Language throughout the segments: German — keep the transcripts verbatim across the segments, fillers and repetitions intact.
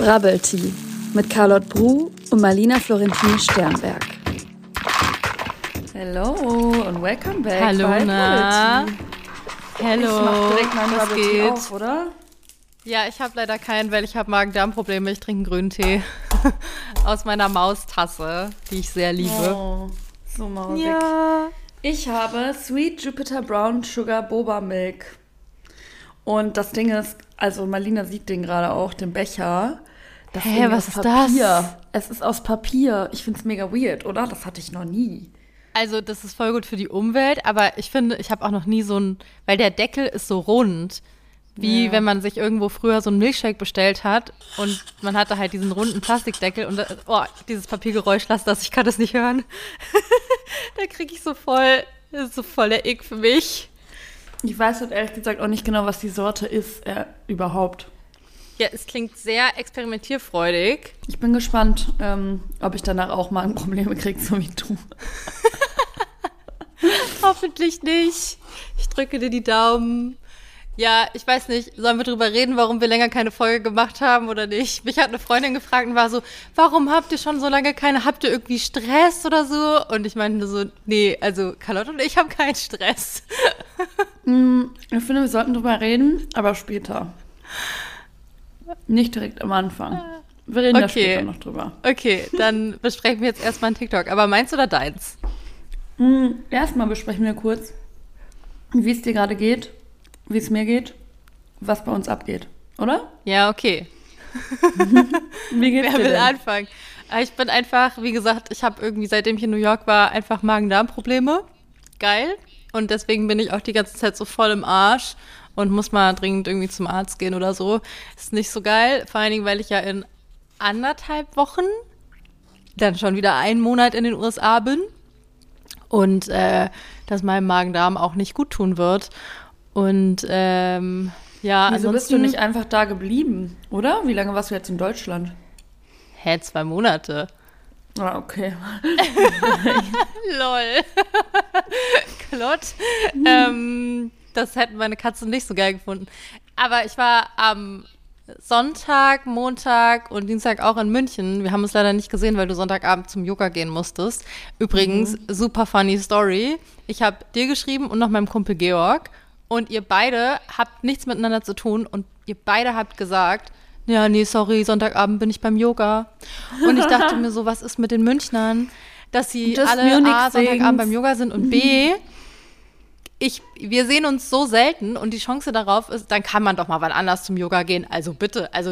Bubble Tea mit Carlotte Bruh und Marlina Florentine Sternberg. Hello und welcome back. Hallo, bei na. Bubble Tea. Hello. Ich mach direkt meinen was Bubble Tea geht? auf, oder? Ja, ich habe leider keinen, weil ich habe Magen-Darm-Probleme. Ich trinke einen grünen Tee aus meiner Maustasse, die ich sehr liebe. Oh, so mausig. Ja. Ich habe Sweet Jupiter Brown Sugar Boba Milk. Und das Ding ist, also Marlina sieht den gerade auch, den Becher. Das Hä, Ding was aus ist Papier. Es ist aus Papier. Ich find's mega weird, oder? Das hatte ich noch nie. Also das ist voll gut für die Umwelt, aber ich finde, ich habe auch noch nie so ein, weil der Deckel ist so rund, wie Ja. wenn man sich irgendwo früher so einen Milkshake bestellt hat und man hatte halt diesen runden Plastikdeckel und da- oh, dieses Papiergeräusch, lass das, ich kann das nicht hören. Da kriege ich so voll, das ist so voll der Ick für mich. Ich weiß halt ehrlich gesagt auch nicht genau, was die Sorte ist äh, überhaupt. Ja, es klingt sehr experimentierfreudig. Ich bin gespannt, ähm, ob ich danach auch Magenprobleme kriege, so wie du. Hoffentlich nicht. Ich drücke dir die Daumen. Ja, ich weiß nicht, sollen wir drüber reden, warum wir länger keine Folge gemacht haben oder nicht? Mich hat eine Freundin gefragt und war so, warum habt ihr schon so lange keine, habt ihr irgendwie Stress oder so? Und ich meinte so, nee, also Carlotte und ich haben keinen Stress. Hm, ich finde, wir sollten drüber reden, aber später. Nicht direkt am Anfang. Wir reden da Okay. später noch drüber. Okay, dann besprechen wir jetzt erstmal einen TikTok. Aber meins oder deins? Hm, erstmal besprechen wir kurz, wie es dir gerade geht, wie es mir geht, was bei uns abgeht, oder? Ja, okay. Wie geht's Wer dir will denn? anfangen? Ah, Ich bin einfach, wie gesagt, ich habe irgendwie, seitdem ich in New York war, einfach Magen-Darm-Probleme. Geil. Und deswegen bin ich auch die ganze Zeit so voll im Arsch und muss mal dringend irgendwie zum Arzt gehen oder so. Ist nicht so geil, vor allen Dingen, weil ich ja in anderthalb Wochen dann schon wieder einen Monat in den U S A bin und äh, das meinem Magen-Darm auch nicht gut tun wird. Und ähm, ja, Wieso bist du ansonsten- nicht einfach da geblieben, oder? Wie lange warst du jetzt in Deutschland? Hä, zwei Monate. Ah, okay. Lol. Klott. Ähm, das hätten meine Katzen nicht so geil gefunden. Aber ich war am Sonntag, Montag und Dienstag auch in München. Wir haben uns leider nicht gesehen, weil du Sonntagabend zum Yoga gehen musstest. Übrigens, super funny Story. Ich habe dir geschrieben und noch meinem Kumpel Georg. Und ihr beide habt nichts miteinander zu tun. Und ihr beide habt gesagt, ja, nee, sorry, Sonntagabend bin ich beim Yoga. Und ich dachte mir so, was ist mit den Münchnern? Dass sie Just alle Munich A, Sonntagabend sings. beim Yoga sind und B, ich, wir sehen uns so selten und die Chance darauf ist, dann kann man doch mal wann anders zum Yoga gehen. Also bitte, also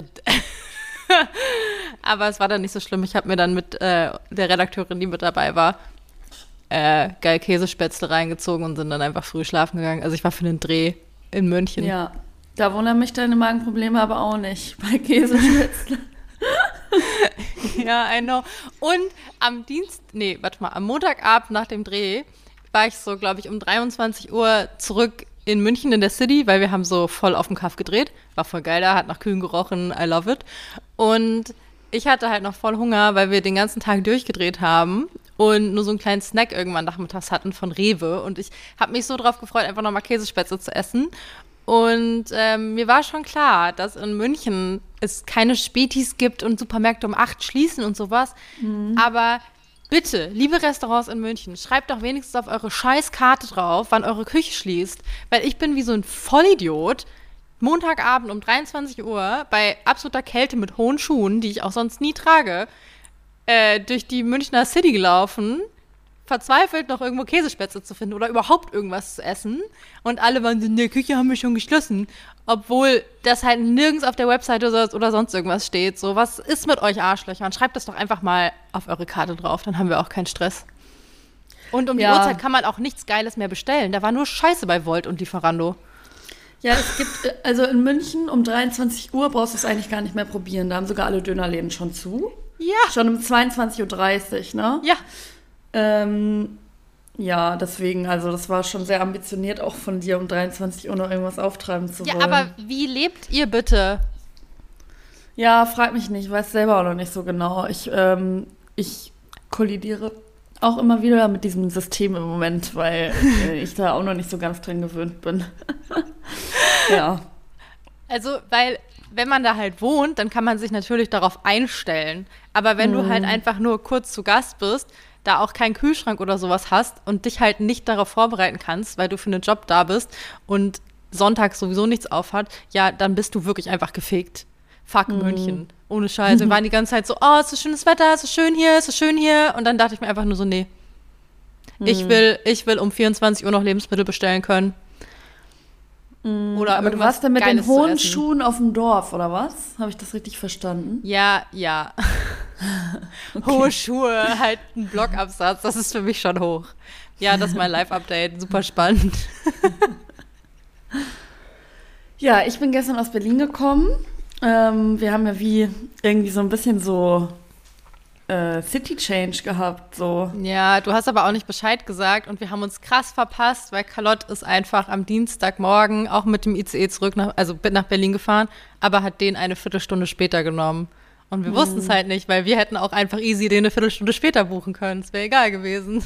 aber es war dann nicht so schlimm. Ich habe mir dann mit äh, der Redakteurin, die mit dabei war, äh, geil Käsespätzle reingezogen und sind dann einfach früh schlafen gegangen. Also ich war für einen Dreh in München. Ja, da wundern mich deine Magenprobleme aber auch nicht. Bei Käsespätzle. Ja, I know. Und am Dienst, nee, warte mal, am Montagabend nach dem Dreh war ich so, glaube ich, um dreiundzwanzig Uhr zurück in München in der City, weil wir haben so voll auf dem Kaff gedreht. War voll geil da, hat nach Kühen gerochen, I love it. Und ich hatte halt noch voll Hunger, weil wir den ganzen Tag durchgedreht haben und nur so einen kleinen Snack irgendwann nachmittags hatten von Rewe. Und ich habe mich so drauf gefreut, einfach nochmal Käsespätzle zu essen. Und ähm, mir war schon klar, dass in München es keine Spätis gibt und Supermärkte um acht schließen und sowas. Aber bitte, liebe Restaurants in München, schreibt doch wenigstens auf eure Scheißkarte drauf, wann eure Küche schließt. Weil ich bin wie so ein Vollidiot Montagabend um dreiundzwanzig Uhr bei absoluter Kälte mit hohen Schuhen, die ich auch sonst nie trage, äh, durch die Münchner City gelaufen, verzweifelt noch irgendwo Käsespätzle zu finden oder überhaupt irgendwas zu essen. Und alle waren so, in der Küche haben wir schon geschlossen. Obwohl das halt nirgends auf der Webseite oder, oder sonst irgendwas steht. So, was ist mit euch Arschlöchern? Schreibt das doch einfach mal auf eure Karte drauf, dann haben wir auch keinen Stress. Und um Ja. die Uhrzeit kann man auch nichts Geiles mehr bestellen. Da war nur Scheiße bei Volt und Lieferando. Ja, es gibt, also in München um dreiundzwanzig Uhr brauchst du es eigentlich gar nicht mehr probieren. Da haben sogar alle Dönerläden schon zu. Ja. Schon um zweiundzwanzig Uhr dreißig, ne? Ja. Ähm, ja, deswegen, also das war schon sehr ambitioniert auch von dir, um dreiundzwanzig Uhr noch irgendwas auftreiben zu Ja, wollen. aber wie lebt ihr bitte? Ja, frag mich nicht, ich weiß selber auch noch nicht so genau. Ich, ähm, ich kollidiere auch immer wieder mit diesem System im Moment, weil äh, ich da auch noch nicht so ganz dran gewöhnt bin. Ja. Also, weil wenn man da halt wohnt, dann kann man sich natürlich darauf einstellen. Aber wenn mhm. du halt einfach nur kurz zu Gast bist, da auch keinen Kühlschrank oder sowas hast und dich halt nicht darauf vorbereiten kannst, weil du für einen Job da bist und Sonntag sowieso nichts aufhat, ja, dann bist du wirklich einfach gefegt. Fuck mhm. München. Ohne Scheiß. Wir waren die ganze Zeit so, oh, es ist schönes Wetter, es ist schön hier, es ist schön hier. Und dann dachte ich mir einfach nur so, nee. Mhm. Ich will, ich will um vierundzwanzig Uhr noch Lebensmittel bestellen können. Mhm. Oder aber du warst dann mit Geiles den hohen Schuhen auf dem Dorf, oder was? Habe ich das richtig verstanden? Ja, ja. Okay. Hohe Schuhe, halt ein Blockabsatz, das ist für mich schon hoch. Ja, das ist mein Live-Update, super spannend. Ja, ich bin gestern aus Berlin gekommen. Ähm, wir haben ja wie irgendwie so ein bisschen so äh, City Change gehabt. So. Ja, du hast aber auch nicht Bescheid gesagt und wir haben uns krass verpasst, weil Carlotte ist einfach am Dienstagmorgen auch mit dem I C E zurück, nach, also nach Berlin gefahren, aber hat den eine Viertelstunde später genommen. Und wir hm. wussten es halt nicht, weil wir hätten auch einfach easy den eine Viertelstunde später buchen können. Es wäre egal gewesen.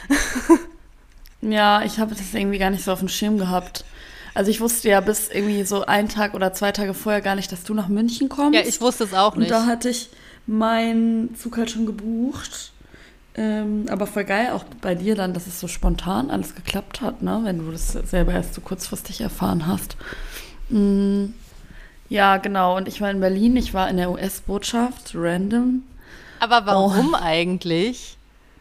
Ja, ich habe das irgendwie gar nicht so auf dem Schirm gehabt. Also ich wusste ja bis irgendwie so einen Tag oder zwei Tage vorher gar nicht, dass du nach München kommst. Ja, ich wusste es auch nicht. Und da hatte ich meinen Zug halt schon gebucht. Ähm, aber voll geil, auch bei dir dann, dass es so spontan alles geklappt hat, ne? Wenn du das selber erst so kurzfristig erfahren hast. Mhm. Ja, genau. Und ich war in Berlin, ich war in der U S-Botschaft, random. Aber warum oh. eigentlich?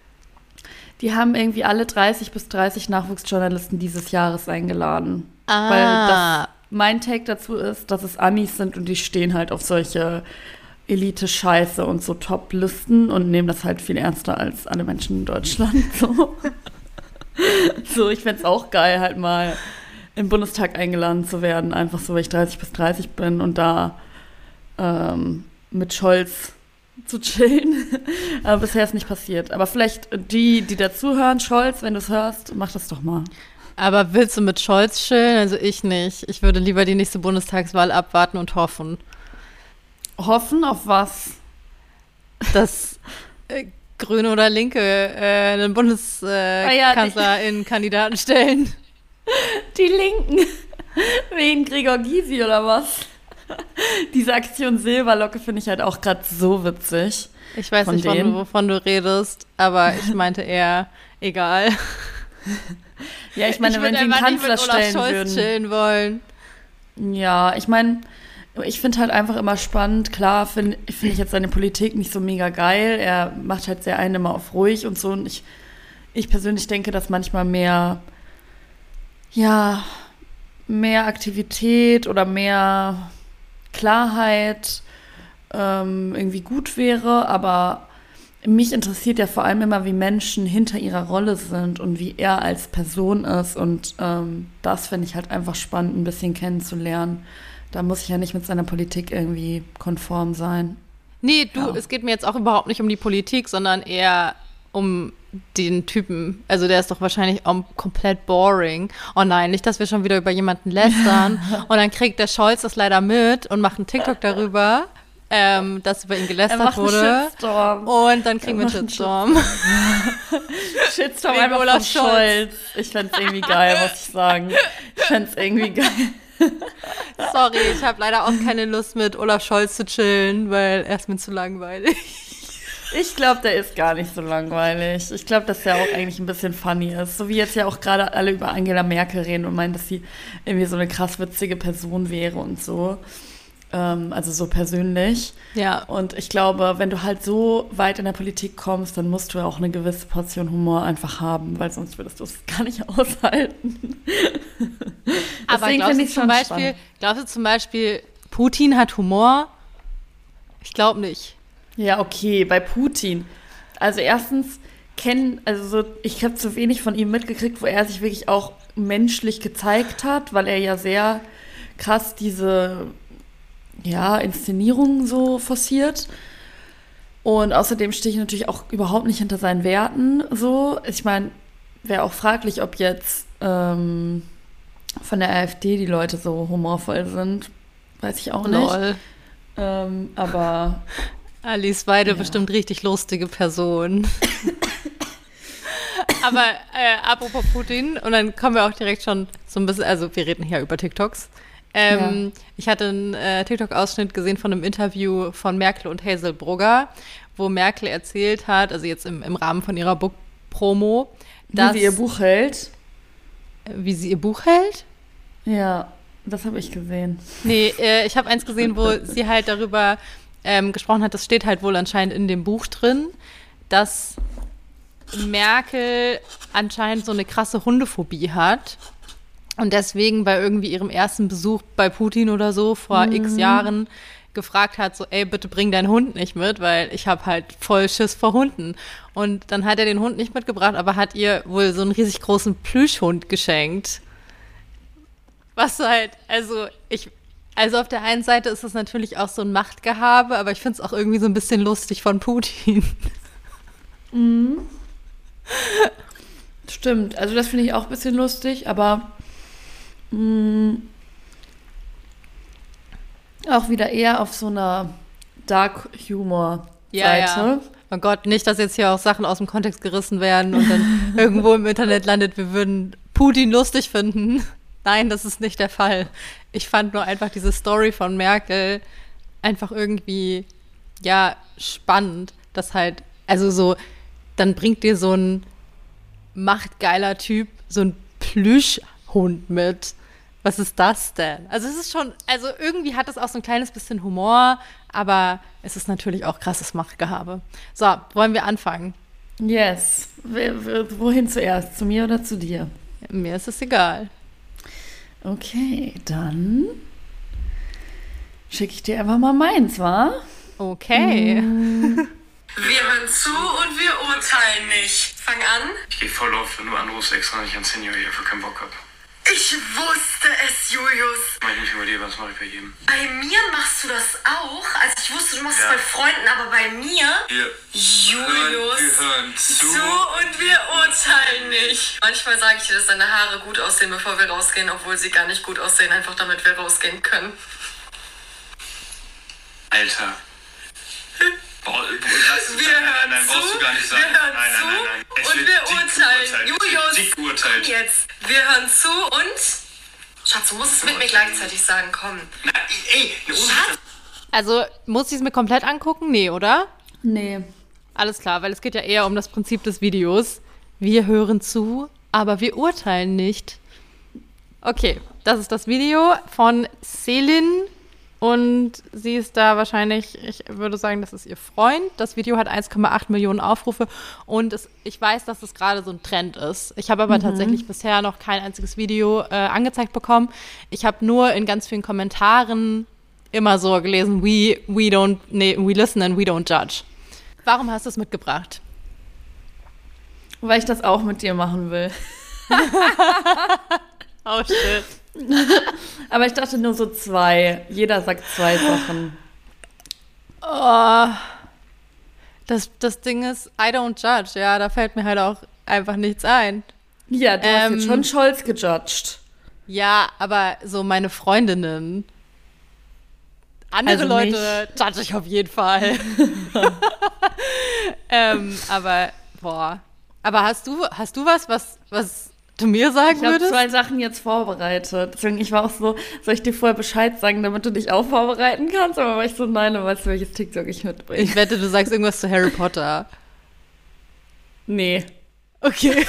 Die haben irgendwie alle dreißig bis dreißig Nachwuchsjournalisten dieses Jahres eingeladen. Ah. Weil das, mein Take dazu ist, dass es Amis sind und die stehen halt auf solche Elite-Scheiße und so Top-Listen und nehmen das halt viel ernster als alle Menschen in Deutschland. So, so ich fänd's auch geil, halt mal im Bundestag eingeladen zu werden, einfach so, weil ich dreißig bis dreißig bin und da ähm, mit Scholz zu chillen. Aber bisher ist nicht passiert. Aber vielleicht die, die dazuhören, Scholz, wenn du es hörst, mach das doch mal. Aber willst du mit Scholz chillen? Also ich nicht. Ich würde lieber die nächste Bundestagswahl abwarten und hoffen. Hoffen auf was? Dass äh, Grüne oder Linke äh, einen Bundeskanzlerin-Kandidaten äh, ja, stellen. Die Linken. Wegen Gregor Gysi oder was? Diese Aktion Silberlocke finde ich halt auch gerade so witzig. Ich weiß nicht, von, wovon du redest, aber ich meinte eher, egal. Ja, ich meine, ich wenn sie einen Kanzler nicht mit Olaf stellen Scholz würden. Chillen wollen. Ja, ich meine, ich finde halt einfach immer spannend. Klar finde find ich jetzt seine Politik nicht so mega geil. Er macht halt sehr einen immer auf ruhig und so. Und ich, ich persönlich denke, dass manchmal mehr, ja, mehr Aktivität oder mehr Klarheit ähm, irgendwie gut wäre, aber mich interessiert ja vor allem immer, wie Menschen hinter ihrer Rolle sind und wie er als Person ist und ähm, das finde ich halt einfach spannend, ein bisschen kennenzulernen. Da muss ich ja nicht mit seiner Politik irgendwie konform sein. Nee, du, ja. Es geht mir jetzt auch überhaupt nicht um die Politik, sondern eher um den Typen. Also der ist doch wahrscheinlich auch komplett boring. Oh nein, nicht, dass wir schon wieder über jemanden lästern. Und dann kriegt der Scholz das leider mit und macht einen TikTok darüber, ähm, dass über ihn gelästert wurde. Shitstorm. Und dann kriegen wir einen Shitstorm. Shitstorm einfach Olaf Scholz. Scholz. Ich fänd's irgendwie geil, muss ich sagen. Ich fänd's irgendwie geil. Sorry, ich habe leider auch keine Lust, mit Olaf Scholz zu chillen, weil er ist mir zu langweilig. Ich glaube, der ist gar nicht so langweilig. Ich glaube, dass der auch eigentlich ein bisschen funny ist. So wie jetzt ja auch gerade alle über Angela Merkel reden und meinen, dass sie irgendwie so eine krass witzige Person wäre und so. Ähm, also so persönlich. Ja. Und ich glaube, wenn du halt so weit in der Politik kommst, dann musst du ja auch eine gewisse Portion Humor einfach haben, weil sonst würdest du es gar nicht aushalten. Aber glaubst du, zum Beispiel, glaubst du zum Beispiel, Putin hat Humor? Ich glaube nicht. Ja, okay, bei Putin. Also erstens kennen, also so, ich habe zu wenig von ihm mitgekriegt, wo er sich wirklich auch menschlich gezeigt hat, weil er ja sehr krass diese, ja, Inszenierungen so forciert. Und außerdem stehe ich natürlich auch überhaupt nicht hinter seinen Werten so. Ich meine, wäre auch fraglich, ob jetzt ähm, von der AfD die Leute so humorvoll sind. Weiß ich auch nicht. Lol. Ähm, aber Alice Weide ja. bestimmt richtig lustige Person. Aber äh, apropos Putin, und dann kommen wir auch direkt schon so ein bisschen, also wir reden hier über TikToks. Ähm, ja. Ich hatte einen äh, TikTok-Ausschnitt gesehen von einem Interview von Merkel und Hazel Brugger, wo Merkel erzählt hat, also jetzt im, im Rahmen von ihrer Book-Promo, dass... Wie sie ihr Buch hält. Wie sie ihr Buch hält? Ja, das habe ich gesehen. Nee, äh, ich habe eins gesehen, wo sie halt darüber ähm, gesprochen hat, das steht halt wohl anscheinend in dem Buch drin, dass Merkel anscheinend so eine krasse Hundephobie hat und deswegen bei irgendwie ihrem ersten Besuch bei Putin oder so vor mhm. x Jahren gefragt hat, so, ey, bitte bring deinen Hund nicht mit, weil ich habe halt voll Schiss vor Hunden. Und dann hat er den Hund nicht mitgebracht, aber hat ihr wohl so einen riesig großen Plüschhund geschenkt. Was halt, also ich, also auf der einen Seite ist es natürlich auch so ein Machtgehabe, aber ich finde es auch irgendwie so ein bisschen lustig von Putin. Mhm. Stimmt, also das finde ich auch ein bisschen lustig, aber mh, auch wieder eher auf so einer Dark-Humor-Seite. Ja, ja. Oh Gott, nicht, dass jetzt hier auch Sachen aus dem Kontext gerissen werden und dann irgendwo im Internet landet, wir würden Putin lustig finden. Nein, das ist nicht der Fall. Ich fand nur einfach diese Story von Merkel einfach irgendwie, ja, spannend, dass halt, also so, dann bringt dir so ein machtgeiler Typ so ein Plüschhund mit. Was ist das denn? Also es ist schon, also irgendwie hat es auch so ein kleines bisschen Humor, aber es ist natürlich auch krasses Machtgehabe. So, wollen wir anfangen? Yes. Wohin zuerst? Zu mir oder zu dir? Mir ist es egal. Okay, dann schicke ich dir einfach mal meins, wa? Okay. Mm. Wir hören zu und wir urteilen nicht. Fang an. Ich gehe voll auf, wenn du anrufst, extra nicht ans Handy, weil ich einfach keinen Bock hab. Ich wusste es, Julius. Mach ich nicht über dir, was mache ich bei jedem? Bei mir machst du das auch? Also ich wusste, du machst Ja. es bei Freunden, aber bei mir? Wir Julius. hören, wir hören zu. Zu und wir urteilen nicht. Manchmal sage ich dir, dass deine Haare gut aussehen, bevor wir rausgehen, obwohl sie gar nicht gut aussehen, einfach damit wir rausgehen können. Alter. Boah, lass Wir hören nein, nein, brauchst zu, du gar nicht wir sagen. hören nein, nein, zu nein, nein. Es und wird wir dick urteilen. geurteilt. Es Julius, wird dick geurteilt. jetzt. Wir hören zu und... Schatz, du musst es mit mir gleichzeitig sagen, komm. Na, ey, eine Schatz. Also, muss ich es mir komplett angucken? Nee, oder? Nee. Alles klar, weil es geht ja eher um das Prinzip des Videos. Wir hören zu, aber wir urteilen nicht. Okay, das ist das Video von Selin und sie ist da wahrscheinlich, ich würde sagen, das ist ihr Freund. Das Video hat eins Komma acht Millionen Aufrufe und es, ich weiß, dass es gerade so ein Trend ist. Ich habe aber mhm. tatsächlich bisher noch kein einziges Video äh, angezeigt bekommen. Ich habe nur in ganz vielen Kommentaren immer so gelesen, we, we don't, nee, we listen and we don't judge. Warum hast du es mitgebracht? Weil ich das auch mit dir machen will. Oh, shit. Aber ich dachte nur so zwei. Jeder sagt zwei Sachen. Oh. Das, das Ding ist, I don't judge, ja, da fällt mir halt auch einfach nichts ein. Ja, du hast Ähm, jetzt schon Scholz gejudged. Ja, aber so meine Freundinnen, andere Also Leute judge ich auf jeden Fall. ähm, aber, boah. Aber hast du, hast du was, was, was du mir sagen Ich habe würdest? zwei Sachen jetzt vorbereitet. Deswegen, ich war auch so, soll ich dir vorher Bescheid sagen, damit du dich auch vorbereiten kannst? Aber war ich so, nein, du weißt, welches TikTok ich mitbringe. Ich wette, du sagst irgendwas zu Harry Potter. Nee. Okay.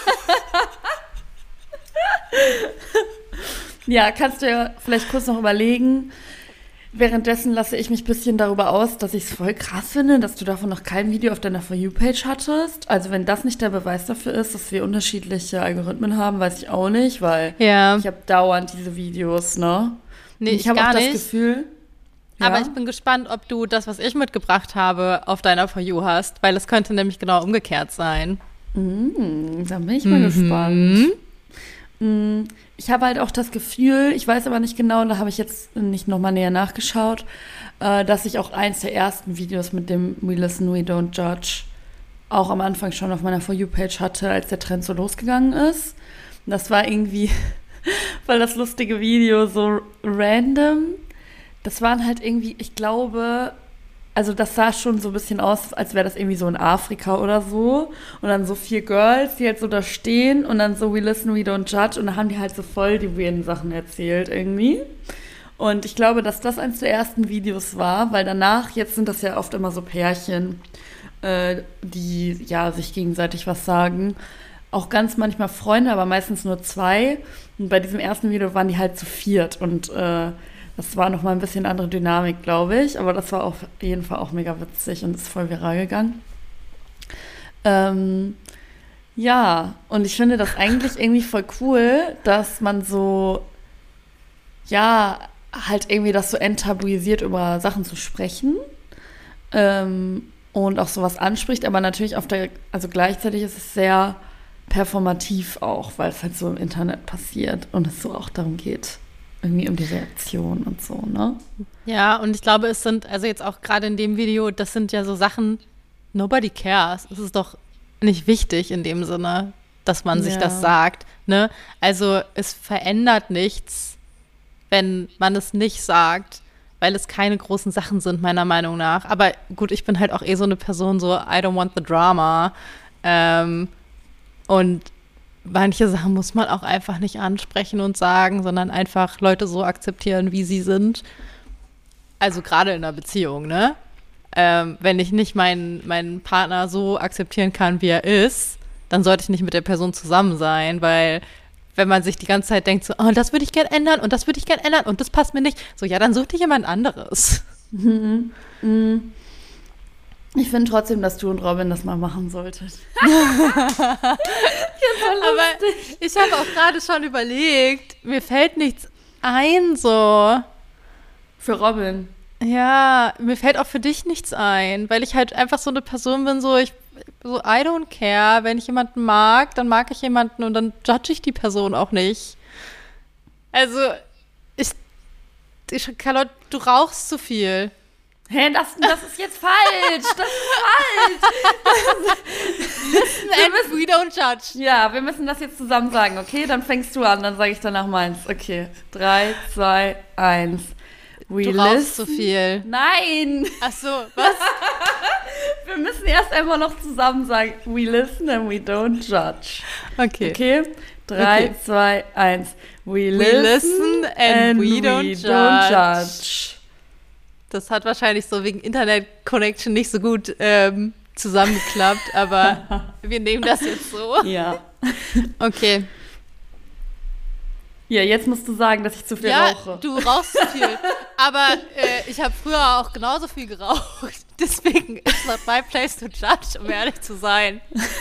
Ja, kannst du ja vielleicht kurz noch überlegen. Währenddessen lasse ich mich ein bisschen darüber aus, dass ich es voll krass finde, dass du davon noch kein Video auf deiner For You-Page hattest. Also wenn das nicht der Beweis dafür ist, dass wir unterschiedliche Algorithmen haben, weiß ich auch nicht, weil Ja. ich habe dauernd diese Videos, ne? Nee, Und ich ich habe gar auch das nicht. Gefühl... Aber Ja? ich bin gespannt, ob du das, was ich mitgebracht habe, auf deiner For You hast, weil es könnte nämlich genau umgekehrt sein. Mm, da bin ich mal gespannt. Mm, ich habe halt auch das Gefühl, ich weiß aber nicht genau, da habe ich jetzt nicht nochmal näher nachgeschaut, äh, dass ich auch eins der ersten Videos mit dem We Listen, We Don't Judge auch am Anfang schon auf meiner For You-Page hatte, als der Trend so losgegangen ist. Und das war irgendwie, weil das lustige Video so random, das waren halt irgendwie, ich glaube, also das sah schon so ein bisschen aus, als wäre das irgendwie so in Afrika oder so. Und dann so vier Girls, die halt so da stehen und dann so We Listen, We Don't Judge. Und dann haben die halt so voll die weirden Sachen erzählt irgendwie. Und ich glaube, dass das eines der ersten Videos war, weil danach, jetzt sind das ja oft immer so Pärchen, äh, die ja sich gegenseitig was sagen. Auch ganz manchmal Freunde, aber meistens nur zwei. Und bei diesem ersten Video waren die halt zu viert. Und äh, das war nochmal ein bisschen andere Dynamik, glaube ich. Aber das war auf jeden Fall auch mega witzig und ist voll viral gegangen. Ähm, ja, und ich finde das eigentlich irgendwie voll cool, dass man so, ja, halt irgendwie das so enttabuisiert, über Sachen zu sprechen. Ähm, und auch sowas anspricht. Aber natürlich auf der, also gleichzeitig ist es sehr performativ auch, weil es halt so im Internet passiert und es so auch darum geht, irgendwie um die Reaktion und so, ne? Ja, und ich glaube, es sind, also jetzt auch gerade in dem Video, das sind ja so Sachen, nobody cares. Es ist doch nicht wichtig in dem Sinne, dass man sich Ja. das sagt, ne? Also es verändert nichts, wenn man es nicht sagt, weil es keine großen Sachen sind, meiner Meinung nach. Aber gut, ich bin halt auch eh so eine Person, so I don't want the drama. Ähm, Und manche Sachen muss man auch einfach nicht ansprechen und sagen, sondern einfach Leute so akzeptieren, wie sie sind. Also gerade in einer Beziehung, ne? Ähm, wenn ich nicht meinen, meinen Partner so akzeptieren kann, wie er ist, dann sollte ich nicht mit der Person zusammen sein, weil wenn man sich die ganze Zeit denkt, so, oh, das würde ich gern ändern und das würde ich gern ändern und das passt mir nicht, so, ja, dann such dir jemand anderes. Mhm. Mhm. Ich finde trotzdem, dass du und Robin das mal machen solltet. Aber ich habe auch gerade schon überlegt, mir fällt nichts ein, so. Für Robin. Ja, mir fällt auch für dich nichts ein, weil ich halt einfach so eine Person bin, so ich, so I don't care, wenn ich jemanden mag, dann mag ich jemanden und dann judge ich die Person auch nicht. Also, ich, ich Charlotte, du rauchst zu viel. Hä, das, das ist jetzt falsch. Das ist falsch. Listen and we don't judge. Ja, wir müssen das jetzt zusammen sagen, okay? Dann fängst du an, dann sage ich danach meins. Okay, drei, zwei, eins. We Du rauchst listen. zu viel. Nein, Ach so, was? wir müssen erst einmal noch zusammen sagen, we listen and we don't judge. Okay. Okay? Drei, Okay. zwei, eins. We, We listen and we don't judge. Das hat wahrscheinlich so wegen Internet-Connection nicht so gut ähm, zusammengeklappt, aber wir nehmen das jetzt so. Ja. Okay. Ja, jetzt musst du sagen, dass ich zu viel Ja, rauche. du rauchst zu viel. Aber äh, ich habe früher auch genauso viel geraucht. Deswegen ist not my place to judge, um ehrlich zu sein.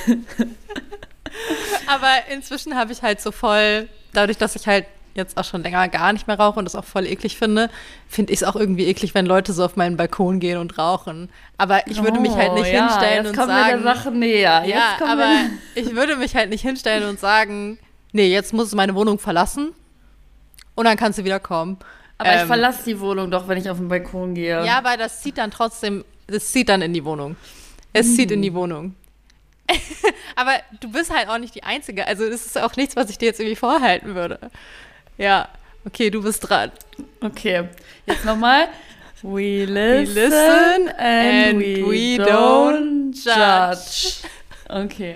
Aber inzwischen habe ich halt so voll, dadurch, dass ich halt jetzt auch schon länger gar nicht mehr rauche und das auch voll eklig finde, finde ich es auch irgendwie eklig, wenn Leute so auf meinen Balkon gehen und rauchen. Aber ich würde mich halt nicht Oh, ja, hinstellen jetzt und kommen sagen... wir der Sache näher. Ja, jetzt kommen aber wir ich würde mich halt nicht hinstellen und sagen, nee, jetzt muss ich meine Wohnung verlassen und dann kannst du wieder kommen. aber ich Ähm, verlasse die Wohnung doch, wenn ich auf den Balkon gehe. Ja, aber das zieht dann trotzdem, das zieht dann in die Wohnung. Es zieht in die Wohnung. Aber du bist halt auch nicht die Einzige. Also das ist auch nichts, was ich dir jetzt irgendwie vorhalten würde. Ja, okay, du bist dran. Okay, jetzt nochmal. We listen, listen and, and we, we don't don't judge. Okay.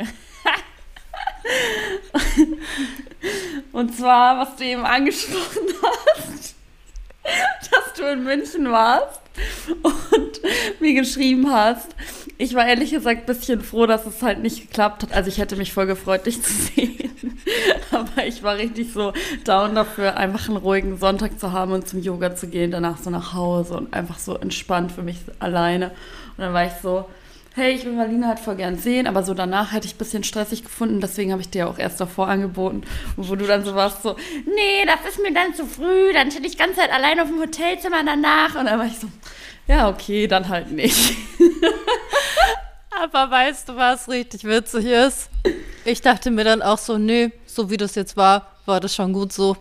Und zwar, was du eben angesprochen hast, dass du in München warst und mir geschrieben hast. Ich war ehrlich gesagt ein bisschen froh, dass es halt nicht geklappt hat. Also ich hätte mich voll gefreut, dich zu sehen. Aber ich war richtig so down dafür, einfach einen ruhigen Sonntag zu haben und zum Yoga zu gehen, danach so nach Hause und einfach so entspannt für mich alleine. Und dann war ich so, hey, ich will Marlina halt voll gern sehen, aber so danach hätte ich ein bisschen stressig gefunden, deswegen habe ich dir auch erst davor angeboten. Und wo du dann so warst, so, nee, das ist mir dann zu früh, dann chill ich die ganze Zeit allein auf dem Hotelzimmer danach. Und dann war ich so, ja, okay, dann halt nicht. Aber weißt du, was richtig witzig ist? Ich dachte mir dann auch so, nee, so wie das jetzt war, war das schon gut so.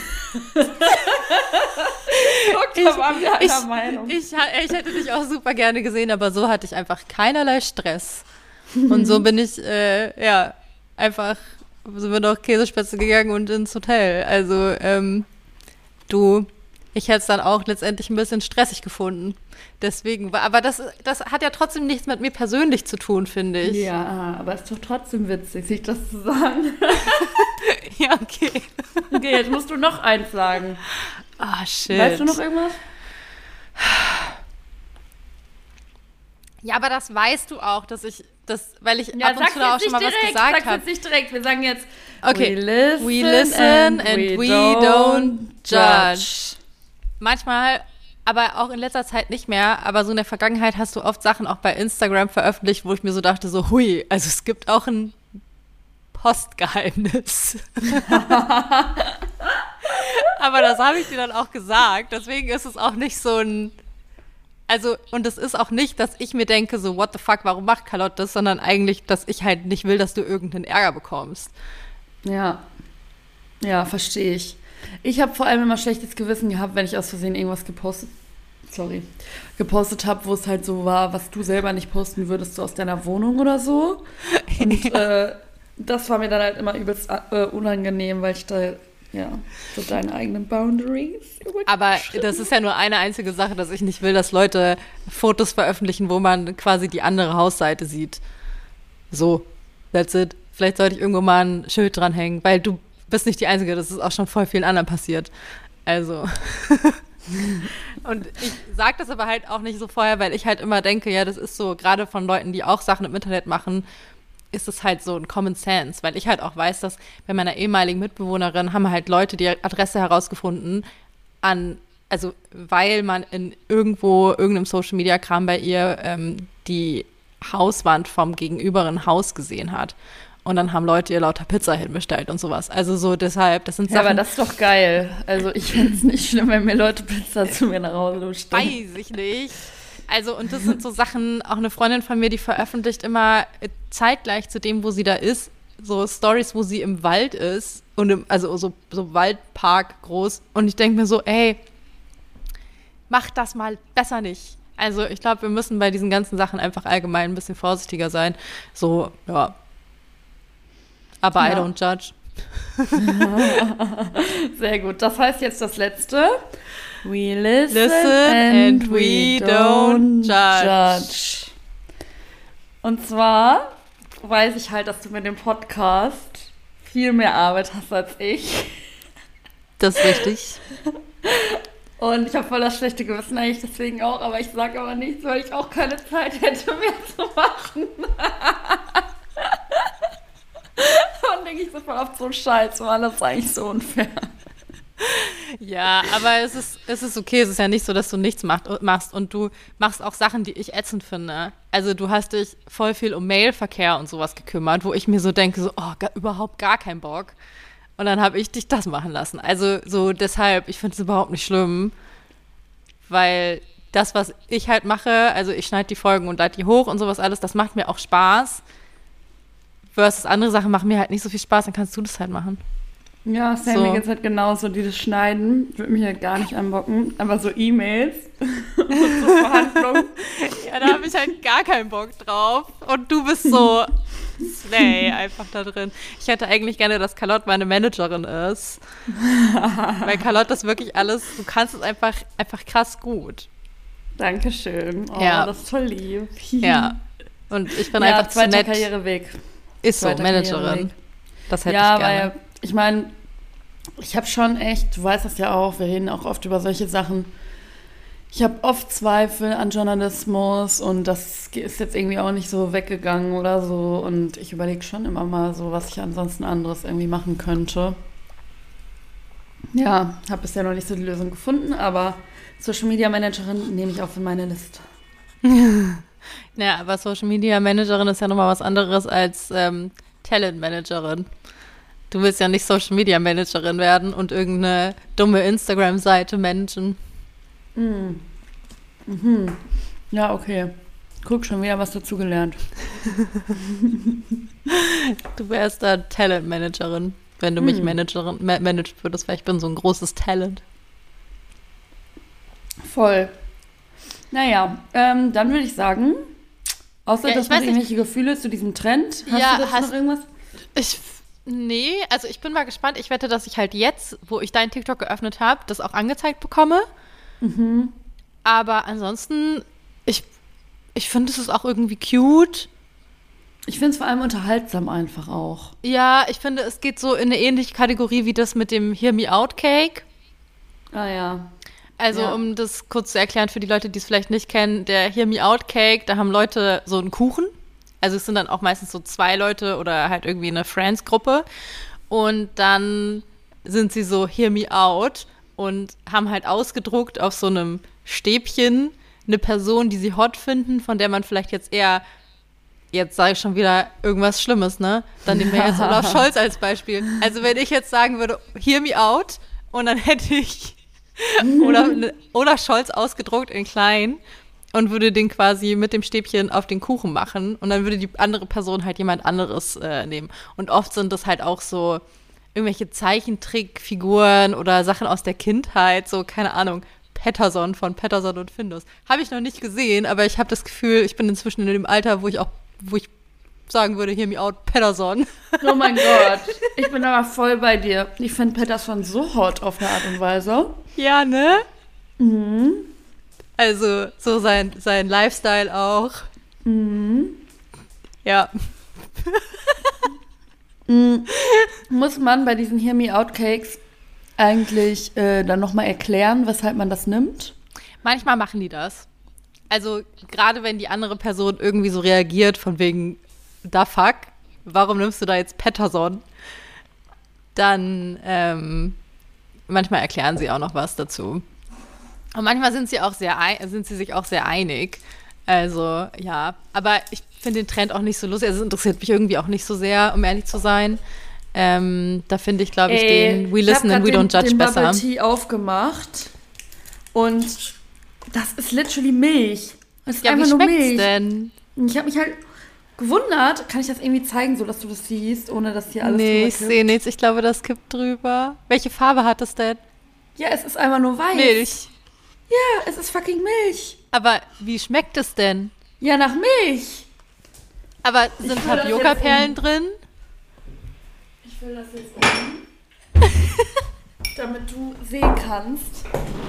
Guck, da waren wir ich, einer Meinung. ich, ich hätte dich auch super gerne gesehen, aber so hatte ich einfach keinerlei Stress. Und so bin ich, äh, ja, einfach, sind wir noch Käsespätzle gegangen und ins Hotel. Also, ähm, du, ich hätte es dann auch letztendlich ein bisschen stressig gefunden. Deswegen, aber das, das hat ja trotzdem nichts mit mir persönlich zu tun, finde ich. Ja, aber es ist doch trotzdem witzig, sich das zu sagen. Ja, okay. Okay, jetzt musst du noch eins sagen. Ah, shit. Weißt du noch irgendwas? Ja, aber das weißt du auch, dass ich das, weil ich Ja, ab und zu da auch schon mal direkt, was gesagt sag's habe. jetzt nicht direkt. Wir sagen jetzt, Okay, we listen, we listen and, and we, we don't judge. Manchmal, aber auch in letzter Zeit nicht mehr. Aber so in der Vergangenheit hast du oft Sachen auch bei Instagram veröffentlicht, wo ich mir so dachte, so hui, also es gibt auch ein Postgeheimnis. Aber das habe ich dir dann auch gesagt. Deswegen ist es auch nicht so ein, also, und es ist auch nicht, dass ich mir denke, so, what the fuck, warum macht Carlotte das, sondern eigentlich, dass ich halt nicht will, dass du irgendeinen Ärger bekommst. Ja, ja, verstehe ich. Ich habe vor allem immer schlechtes Gewissen gehabt, wenn ich aus Versehen irgendwas gepostet, sorry, gepostet habe, wo es halt so war, was du selber nicht posten würdest, so aus deiner Wohnung oder so. Und äh, das war mir dann halt immer übelst äh, unangenehm, weil ich da, ja, so deine eigenen Boundaries Aber das ist ja nur eine einzige Sache, dass ich nicht will, dass Leute Fotos veröffentlichen, wo man quasi die andere Hausseite sieht. So, that's it. Vielleicht sollte ich irgendwo mal ein Schild dranhängen, weil du bist nicht die Einzige, das ist auch schon voll vielen anderen passiert. Also. Und ich sage das aber halt auch nicht so vorher, weil ich halt immer denke, ja, das ist so, gerade von Leuten, die auch Sachen im Internet machen, ist es halt so ein Common Sense, weil ich halt auch weiß, dass bei meiner ehemaligen Mitbewohnerin haben halt Leute die Adresse herausgefunden an, also weil man in irgendwo, irgendeinem Social-Media-Kram bei ihr ähm, die Hauswand vom gegenüberen Haus gesehen hat. Und dann haben Leute ihr lauter Pizza hinbestellt und sowas. Also so deshalb, das sind Ja, Sachen. aber das ist doch geil. Also ich finde es nicht schlimm, wenn mir Leute Pizza zu mir nach Hause bestellen. Weiß ich nicht. Also und das sind so Sachen, auch eine Freundin von mir, die veröffentlicht immer zeitgleich zu dem, wo sie da ist, so Stories, wo sie im Wald ist. Und im, also so, so Waldpark groß. Und ich denke mir so, ey, mach das mal besser nicht. Also ich glaube, wir müssen bei diesen ganzen Sachen einfach allgemein ein bisschen vorsichtiger sein. So, ja. Aber Ja. I don't judge. Sehr gut. Das heißt jetzt das Letzte. We listen, Listen and, and we we don't don't judge. Und zwar weiß ich halt, dass du mit dem Podcast viel mehr Arbeit hast als ich. Das ist richtig. Und ich habe voll das schlechte Gewissen eigentlich deswegen auch, aber ich sage aber nichts, weil ich auch keine Zeit hätte mehr zu machen. Und denke ich so voll auf so einen Scheiß, Mann, das ist eigentlich so unfair. Ja, aber es ist, es ist okay. Es ist ja nicht so, dass du nichts macht, machst und du machst auch Sachen, die ich ätzend finde. Also du hast dich voll viel um Mailverkehr und sowas gekümmert, wo ich mir so denke, so, oh, gar, überhaupt gar keinen Bock. Und dann habe ich dich das machen lassen. Also so deshalb, ich finde es überhaupt nicht schlimm, weil das, was ich halt mache, also ich schneide die Folgen und lade die hoch und sowas alles, das macht mir auch Spaß. Versus andere Sachen machen mir halt nicht so viel Spaß, dann kannst du das halt machen. Ja, Sam, So. mir geht's halt genauso. Dieses Schneiden würde mich halt gar nicht anbocken. Aber so E-Mails und so Verhandlungen. Ja, da habe ich halt gar keinen Bock drauf. Und du bist so slay einfach da drin. Ich hätte eigentlich gerne, dass Carlotte meine Managerin ist. Weil Carlotte das wirklich alles, du kannst es einfach, einfach krass gut. Dankeschön. Oh, Ja. das ist voll lieb. Ja. Und ich bin ja, einfach zu zweiter nett. Karriereweg. Ist so, Zweiter Managerin. Karriereweg. Das hätte Ja, ich gerne. weil ich meine, ich habe schon echt, du weißt das ja auch, wir reden auch oft über solche Sachen. Ich habe oft Zweifel an Journalismus und das ist jetzt irgendwie auch nicht so weggegangen oder so. Und ich überlege schon immer mal so, was ich ansonsten anderes irgendwie machen könnte. Ja, habe bisher noch nicht so die Lösung gefunden, aber Social Media Managerin nehme ich auch für meine Liste. Ja, aber Social Media Managerin ist ja nochmal was anderes als ähm, Talent Managerin. Du willst ja nicht Social Media Managerin werden und irgendeine dumme Instagram-Seite managen. Mm. Mhm. Ja, okay. Guck, schon wieder was dazugelernt. Du wärst da Talent Managerin, wenn du mich Hm. Managerin ma- managed würdest, weil ich bin so ein großes Talent. Voll. Naja, ähm, dann würde ich sagen, außer Ja, dass ich du weiß nicht- irgendwelche Gefühle zu diesem Trend, hast Ja, du dazu hast- noch irgendwas? Ich, nee, also ich bin mal gespannt. Ich wette, dass ich halt jetzt, wo ich deinen TikTok geöffnet habe, das auch angezeigt bekomme. Mhm. Aber ansonsten, ich, ich finde, es ist auch irgendwie cute. Ich finde es vor allem unterhaltsam einfach auch. Ja, ich finde, es geht so in eine ähnliche Kategorie wie das mit dem Hear Me Out Cake. Ah ja. Also Ja. um das kurz zu erklären für die Leute, die es vielleicht nicht kennen, der Hear Me Out Cake, da haben Leute so einen Kuchen. Also es sind dann auch meistens so zwei Leute oder halt irgendwie eine Friends-Gruppe. Und dann sind sie so Hear Me Out und haben halt ausgedruckt auf so einem Stäbchen eine Person, die sie hot finden, von der man vielleicht jetzt eher, jetzt sage ich schon wieder irgendwas Schlimmes, ne? Dann nehmen wir jetzt Olaf Scholz als Beispiel. Also wenn ich jetzt sagen würde, Hear Me Out und dann hätte ich Olaf, Olaf Scholz ausgedruckt in klein und würde den quasi mit dem Stäbchen auf den Kuchen machen und dann würde die andere Person halt jemand anderes äh, nehmen. Und oft sind das halt auch so irgendwelche Zeichentrickfiguren oder Sachen aus der Kindheit, so, keine Ahnung, Petterson von Petterson und Findus. Habe ich noch nicht gesehen, aber ich habe das Gefühl, ich bin inzwischen in dem Alter, wo ich auch, wo ich sagen würde, Hear Me Out, Petterson. Oh mein Gott, ich bin aber voll bei dir. Ich finde Petterson so hot auf eine Art und Weise. Ja, ne? Mhm. Also, so sein, sein Lifestyle auch. Mhm. Ja. Muss man bei diesen Hear Me Out Cakes eigentlich äh, dann nochmal erklären, weshalb man das nimmt? Manchmal machen die das. Also, gerade wenn die andere Person irgendwie so reagiert, von wegen, da fuck, warum nimmst du da jetzt Petterson? Dann, ähm, manchmal erklären sie auch noch was dazu. Und manchmal sind sie auch sehr ein, sind sie sich auch sehr einig. Also, ja. Aber ich finde den Trend auch nicht so lustig. Also, es interessiert mich irgendwie auch nicht so sehr, um ehrlich zu sein. Ähm, da finde ich, glaube ich, Ey, den We Listen and We Don't Judge den besser. Ich habe Bubble Tea aufgemacht und das ist literally Milch. Das ist Ja, einfach wie nur schmeckt's Milch. denn? Ich habe mich halt gewundert, kann ich das irgendwie zeigen, so dass du das siehst, ohne dass hier alles Nee, ich drüber sehe nichts. Ich glaube, das kippt drüber. Welche Farbe hat es denn? Ja, es ist einfach nur weiß. Milch. Ja, es ist fucking Milch. Aber wie schmeckt es denn? Ja, nach Milch. Aber sind füll das Tapioca-Perlen jetzt drin? Ich will das jetzt um, damit du sehen kannst.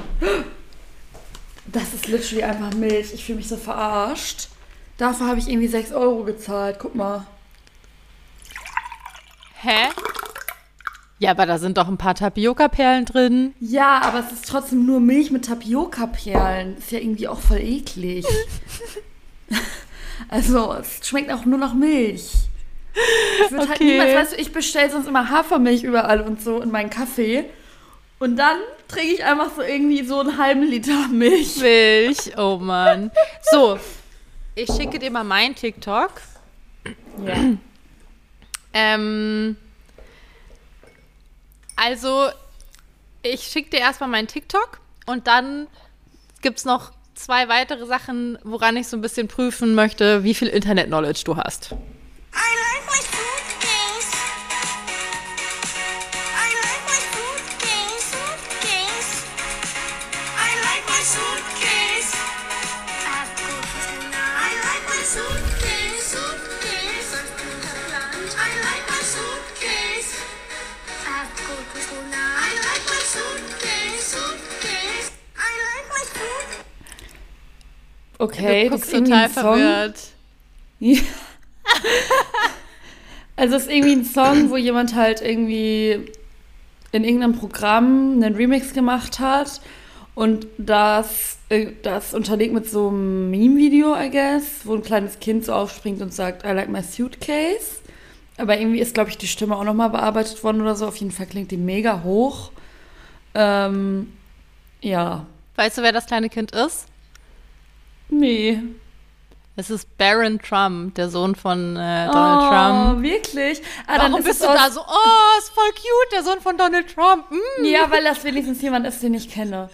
Das ist literally einfach Milch. Ich fühle mich so verarscht. Dafür habe ich irgendwie sechs Euro gezahlt. Guck mal. Hä? Ja, aber da sind doch ein paar Tapioca-Perlen drin. Ja, aber es ist trotzdem nur Milch mit Tapioca-Perlen. Ist ja irgendwie auch voll eklig. Also, es schmeckt auch nur nach Milch. Ich würde halt Okay. niemals, weißt du, ich bestelle sonst immer Hafermilch überall und so in meinen Kaffee. Und dann trinke ich einfach so irgendwie so einen halben Liter Milch. Milch, oh Mann. So, ich schicke dir mal meinen TikTok. Ja. Ähm, also, ich schicke dir erstmal meinen TikTok und dann gibt es noch zwei weitere Sachen, woran ich so ein bisschen prüfen möchte, wie viel Internet-Knowledge du hast. I like my suitcase. I like my suitcase. Suitcase. I like my suitcase. I've got I like my suitcase. Suitcase. I like my suitcase. I've got I like my suitcase. Suitcase. I like my suitcase. Okay, Du das guckst ist irgendwie total ein Song. verwirrt. Ja. Also es ist irgendwie ein Song, wo jemand halt irgendwie in irgendeinem Programm einen Remix gemacht hat und das, äh, das unterlegt mit so einem Meme-Video, I guess, wo ein kleines Kind so aufspringt und sagt, I like my suitcase. Aber irgendwie ist, glaube ich, die Stimme auch nochmal bearbeitet worden oder so. Auf jeden Fall klingt die mega hoch. Ähm, ja. Weißt du, wer das kleine Kind ist? Nee. Es ist Barron Trump, der Sohn von äh, Oh, Donald Trump. wirklich? Ah, Warum ist bist es du aus- da so, oh, ist voll cute, der Sohn von Donald Trump. Mm. Ja, weil das wenigstens jemand ist, den ich kenne.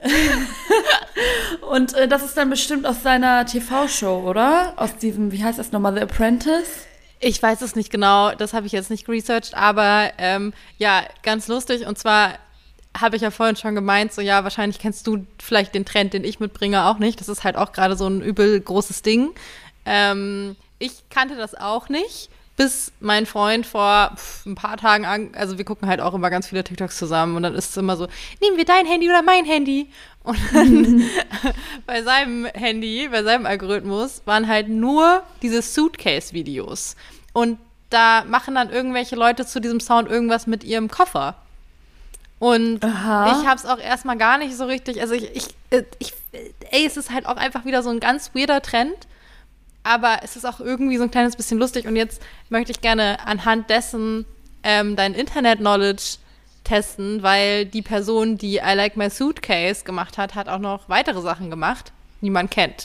Und äh, das ist dann bestimmt aus seiner T V-Show, oder? Aus diesem, wie heißt das nochmal, The Apprentice? Ich weiß es nicht genau, das habe ich jetzt nicht researched, aber ähm, ja, ganz lustig. Und zwar habe ich ja vorhin schon gemeint, so ja, wahrscheinlich kennst du vielleicht den Trend, den ich mitbringe, auch nicht. Das ist halt auch gerade so ein übel großes Ding. Ähm, ich kannte das auch nicht, bis mein Freund vor pf, ein paar Tagen, an, also wir gucken halt auch immer ganz viele TikToks zusammen und dann ist es immer so, nehmen wir dein Handy oder mein Handy? Und dann bei seinem Handy, bei seinem Algorithmus waren halt nur diese Suitcase-Videos. Und da machen dann irgendwelche Leute zu diesem Sound irgendwas mit ihrem Koffer. Und Aha. ich habe es auch erstmal gar nicht so richtig, also ich, ich, ich, ey, es ist halt auch einfach wieder so ein ganz weirder Trend, aber es ist auch irgendwie so ein kleines bisschen lustig und jetzt möchte ich gerne anhand dessen ähm, dein Internet-Knowledge testen, weil die Person, die I Like My Suitcase gemacht hat, hat auch noch weitere Sachen gemacht, die man kennt.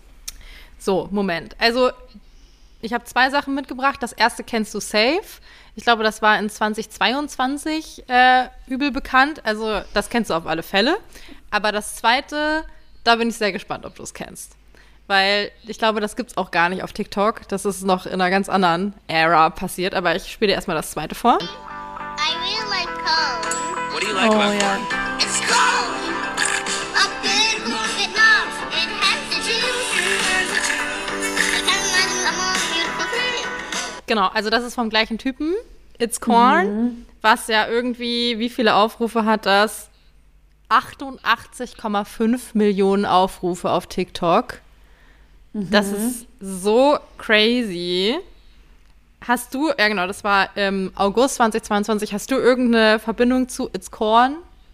So, Moment. Also, ich habe zwei Sachen mitgebracht. Das erste kennst du safe. Ich glaube, das war in zweitausendzweiundzwanzig äh, übel bekannt. Also, das kennst du auf alle Fälle. Aber das zweite, da bin ich sehr gespannt, ob du es kennst. Weil ich glaube, das gibt's auch gar nicht auf TikTok. Das ist noch in einer ganz anderen Ära passiert. Aber ich spiele dir erstmal das zweite vor. I really like cone. What do you like Oh about ja. It's cone. A big moving off. It has the juice. I can imagine a more beautiful thing. Genau, also das ist vom gleichen Typen. It's Corn. Was ja irgendwie, wie viele Aufrufe hat das? achtundachtzig Komma fünf Millionen Aufrufe auf TikTok. Das ist so crazy. Hast du, ja genau, das war im August zweitausendzweiundzwanzig, hast du irgendeine Verbindung zu It's Corn?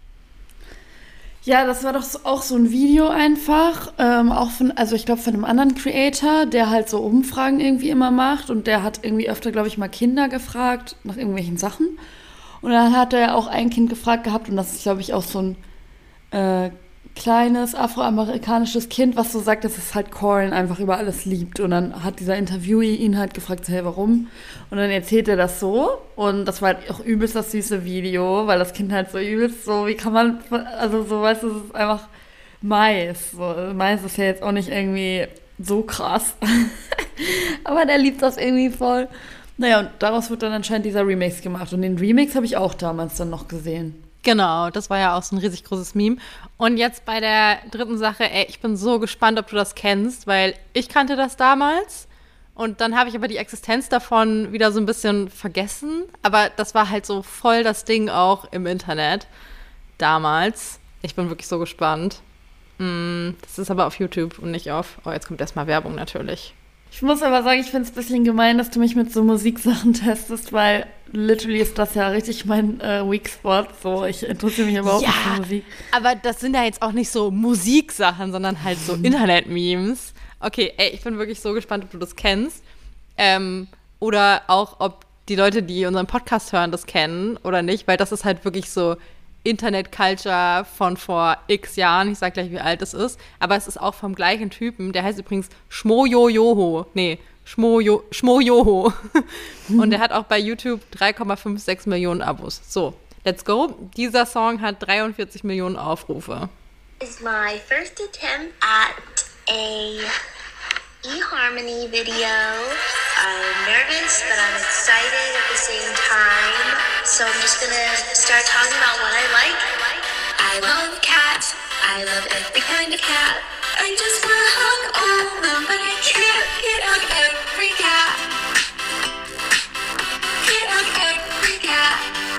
Ja, das war doch so, auch so ein Video einfach, ähm, auch von, also ich glaube von einem anderen Creator, der halt so Umfragen irgendwie immer macht und der hat irgendwie öfter, glaube ich, mal Kinder gefragt nach irgendwelchen Sachen und dann hat er auch ein Kind gefragt gehabt und das ist, glaube ich, auch so ein äh, kleines afroamerikanisches Kind, was so sagt, dass es halt Corn einfach über alles liebt. Und dann hat dieser Interviewee ihn halt gefragt, hey, warum? Und dann erzählt er das so. Und das war halt auch übelst das süße Video, weil das Kind halt so übelst so, wie kann man, also so, weißt du, es ist einfach Mais. So, Mais ist ja jetzt auch nicht irgendwie so krass. Aber der liebt das irgendwie voll. Naja, und daraus wird dann anscheinend dieser Remix gemacht. Und den Remix habe ich auch damals dann noch gesehen. Genau, das war ja auch so ein riesig großes Meme. Und jetzt bei der dritten Sache, ey, ich bin so gespannt, ob du das kennst, weil ich kannte das damals und dann habe ich aber die Existenz davon wieder so ein bisschen vergessen. Aber das war halt so voll das Ding auch im Internet damals. Ich bin wirklich so gespannt. Mm, das ist aber auf YouTube und nicht auf, oh, jetzt kommt erstmal Werbung natürlich. Ich muss aber sagen, ich finde es ein bisschen gemein, dass du mich mit so Musiksachen testest, weil literally ist das ja richtig mein äh, Weak Spot. So, ich interessiere mich überhaupt Ja, nicht für Musik. aber das sind ja jetzt auch nicht so Musiksachen, sondern halt so Internet-Memes. Okay, ey, ich bin wirklich so gespannt, ob du das kennst. Ähm, oder auch, ob die Leute, die unseren Podcast hören, das kennen oder nicht, weil das ist halt wirklich so Internet-Culture von vor x Jahren. Ich sag gleich, wie alt es ist. Aber es ist auch vom gleichen Typen. Der heißt übrigens Schmojojoho. Nee, Schmojo, Schmojoho. Und der hat auch bei YouTube drei Komma sechsundfünfzig Millionen Abos. So, let's go. Dieser Song hat dreiundvierzig Millionen Aufrufe. Is my first attempt at a eHarmony video. I'm nervous, but I'm excited at the same time. So I'm just gonna start talking about what I like. I love cats. I love every kind of cat. I just wanna hug all of them, but I can't get hug every cat. Can't hug every cat.